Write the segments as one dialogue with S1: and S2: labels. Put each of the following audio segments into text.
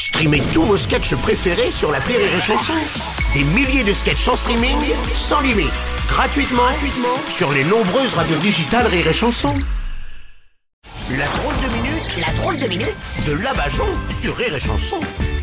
S1: Streamez tous vos sketchs préférés sur l'appli Rire et Chanson. Des milliers de sketchs en streaming, sans limite, gratuitement sur les nombreuses radios digitales Rire et Chanson. La drôle de minute de Labajon sur Rire et Chanson.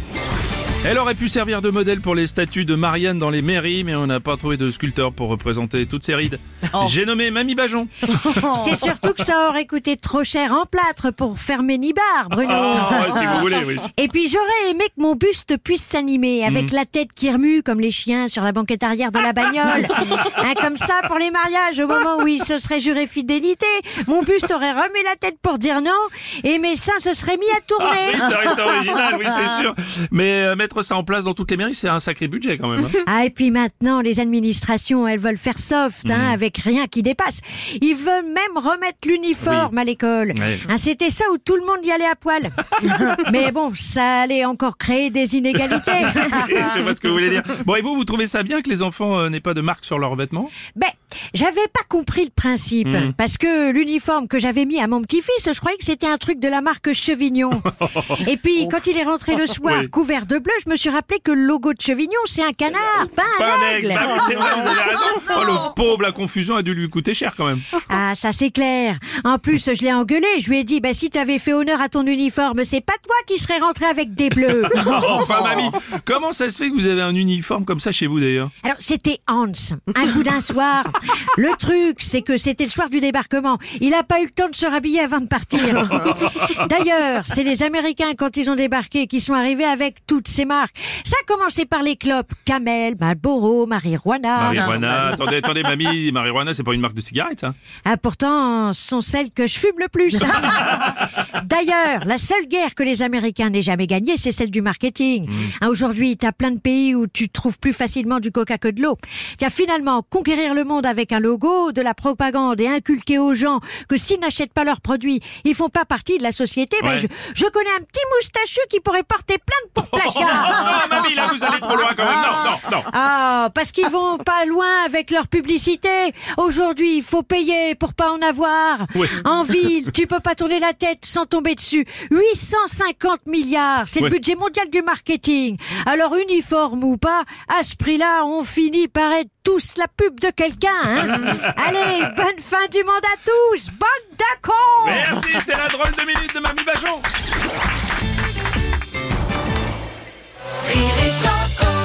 S2: Elle aurait pu servir de modèle pour les statues de Marianne dans les mairies, mais on n'a pas trouvé de sculpteur pour représenter toutes ses rides. J'ai nommé Mamie Bajon.
S3: C'est surtout que ça aurait coûté trop cher en plâtre pour fermer Nibar, Bruno.
S2: Si vous voulez, oui.
S3: Et puis j'aurais aimé que mon buste puisse s'animer avec la tête qui remue comme les chiens sur la banquette arrière de la bagnole. Comme ça, pour les mariages, au moment où ils se seraient jurés fidélité, mon buste aurait remué la tête pour dire non et mes seins se seraient mis à tourner.
S2: Oui, ça reste original, oui, c'est sûr. Mais mettre ça en place dans toutes les mairies, c'est un sacré budget quand même.
S3: Et puis maintenant, les administrations, elles veulent faire soft, avec rien qui dépasse. Ils veulent même remettre l'uniforme à l'école.
S2: Oui.
S3: C'était ça où tout le monde y allait à poil. Mais bon, ça allait encore créer des inégalités.
S2: Je sais pas ce que vous voulez dire. Bon, et vous trouvez ça bien que les enfants n'aient pas de marque sur leurs vêtements?
S3: J'avais pas compris le principe. Parce que l'uniforme que j'avais mis à mon petit-fils, je croyais que c'était un truc de la marque Chevignon. Et puis, quand il est rentré le soir, couvert de bleu, je me suis rappelé que le logo de Chevignon, c'est un canard, pas un aigle.
S2: Ah oui, c'est vrai, vous avez raison. Oh, le pauvre, la confusion a dû lui coûter cher quand même.
S3: Ça c'est clair. En plus, je l'ai engueulé. Je lui ai dit, si t'avais fait honneur à ton uniforme, c'est pas toi qui serais rentré avec des bleus.
S2: Enfin, mamie, comment ça se fait que vous avez un uniforme comme ça chez vous d'ailleurs?
S3: Alors, c'était Hans. Un coup d'un soir. Le truc, c'est que c'était le soir du débarquement. Il a pas eu le temps de se rhabiller avant de partir. D'ailleurs, c'est les Américains, quand ils ont débarqué, qui sont arrivés avec toutes ces marques. Ça a commencé par les clopes. Camel, Marlboro, Marijuana.
S2: Marijuana, attendez, mamie, Marijuana, c'est pas une marque de cigarette, ça?
S3: Pourtant, ce sont celles que je fume le plus. D'ailleurs, la seule guerre que les Américains n'aient jamais gagnée, c'est celle du marketing. Aujourd'hui, t'as plein de pays où tu trouves plus facilement du coca que de l'eau. Finalement, conquérir le monde avec un logo, de la propagande et inculquer aux gens que s'ils n'achètent pas leurs produits, ils font pas partie de la société.
S2: Ouais.
S3: Je connais un petit moustachu qui pourrait porter plainte pour plagiat.
S2: Non, mamie, là, vous allez trop loin quand même. Non.
S3: Parce qu'ils vont pas loin avec leur publicité. Aujourd'hui, il faut payer pour pas en avoir.
S2: Oui.
S3: En ville, tu peux pas tourner la tête sans tomber dessus. 850 milliards, c'est le budget mondial du marketing. Alors, uniforme ou pas, à ce prix-là, on finit par être tous la pub de quelqu'un. Allez, bonne fin du monde à tous. Bonne d'accord.
S2: Merci, c'était la drôle de minute de Mamie Bajon.
S4: Rire et Chanson.